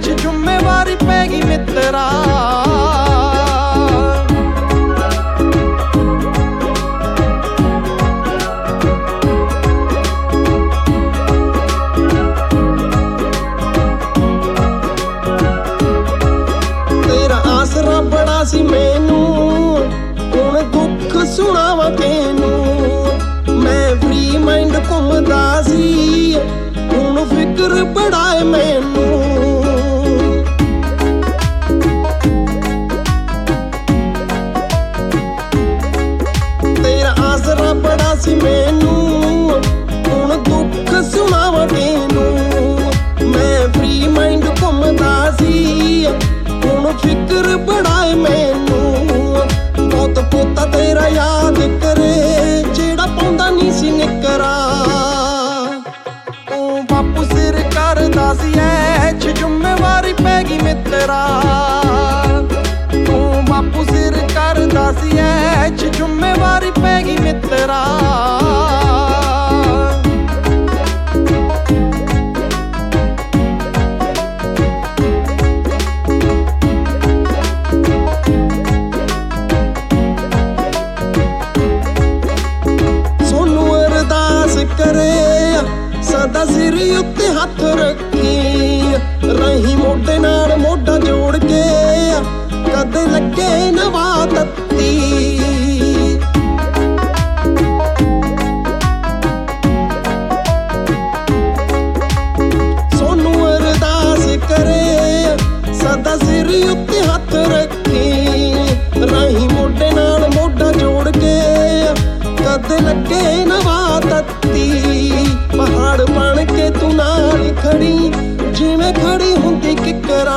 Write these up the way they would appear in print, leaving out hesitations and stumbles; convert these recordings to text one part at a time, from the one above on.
ਚ ਜ਼ਿੰਮੇਵਾਰੀ ਪੈ ਗਈ ਮਿੱਤਰਾ। ਤੇਰਾ ਆਸਰਾ ਬੜਾ ਸੀ ਮੈਨੂੰ, ਹੁਣ ਦੁੱਖ ਸੁਣਾਵਾਂ ਤੈਨੂੰ। ਮੈਂ ਫਰੀ ਮਾਈਂਡ ਘੁੰਮਦਾ ਸੀ, ਹੁਣ ਫਿਕਰ ਬੜਾ ਏ ਮੈਨੂੰ। ਤੇਰਾ ਆਸਰਾ ਬੜਾ ਸੀ ਮੈਨੂੰ, ਹੁਣ ਦੁੱਖ ਸੁਣਾਵਾਂ ਤੈਨੂੰ। ਮੈਂ ਫਰੀ ਮਾਈਂਡ ਘੁੰਮਦਾ ਸੀ, ਹੁਣ ਫਿਕਰ ਬੜਾ ਏ ਮੈਨੂੰ। ਬਹੁਤ ਪੋਤਾ ਤੇਰਾ ਯਾਦ ਕਰੇ, ਜਿਹੜਾ ਪਾਉਂਦਾ ਨਹੀਂ ਸੀ ਨਿਕਰਾ। ਤੂੰ ਬਾਪੂ ਸਿਰ ਕਰਦਾ ਸੀ ਐ ਚ ਜ਼ਿੰਮੇਵਾਰੀ ਪੈ ਗਈ ਮਿੱਤਰਾ। ਤੂੰ ਬਾਪੂ ਸਿਰ ਕਰਦਾ ਸੀ ਐ ਚ ਜ਼ਿੰਮੇਵਾਰੀ ਪੈ ਗਈ ਮਿੱਤਰਾ। ਕਰੇ ਸਦਾ ਸਿਰ ਉੱਤੇ ਹੱਥ ਰੱਖੀ, ਰਹੀ ਮੋਢੇ ਨਾਲ ਮੋਢਾ ਜੋੜ ਕੇ, ਕਦੇ ਲੱਗੇ ਨਵਾ ਤੱਤੀ। ਸੋਨੂੰ ਅਰਦਾਸ ਕਰੇ ਸਦਾ ਸਿਰ ਉੱਤੇ ਹੱਥ ਰੱਖੀ, ਰਹੀ ਮੋਢੇ ਨਾਲ ਮੋਢਾ ਜੋੜ ਕੇ, ਕਦੇ ਲੱਗੇ ਨਵਾ ਤੱਤੀ। ਪਹਾੜ ਬਣ ਕੇ ਤੂੰ ਨਾਲ ਖੜੀ, ਜਿਵੇਂ ਖੜੀ ਹੁੰਦੀ ਕਿਕਰਾ।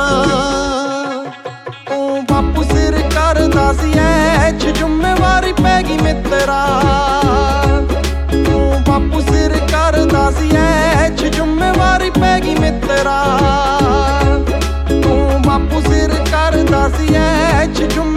ਤੂੰ ਬਾਪੂ ਸਿਰ ਕਰਦਾ ਸੀ ਐ ਚ ਜ਼ਿੰਮੇਵਾਰੀ ਪੈ ਗਈ ਮਿੱਤਰਾ। ਤੂੰ ਬਾਪੂ ਸਿਰ ਕਰਦਾ ਸੀ ਐ ਚ ਜ਼ਿੰਮੇਵਾਰੀ ਪੈ ਗਈ ਮਿੱਤਰਾ। ਤੂੰ ਬਾਪੂ ਸਿਰ ਕਰਦਾ ਸੀ ਐ ਚ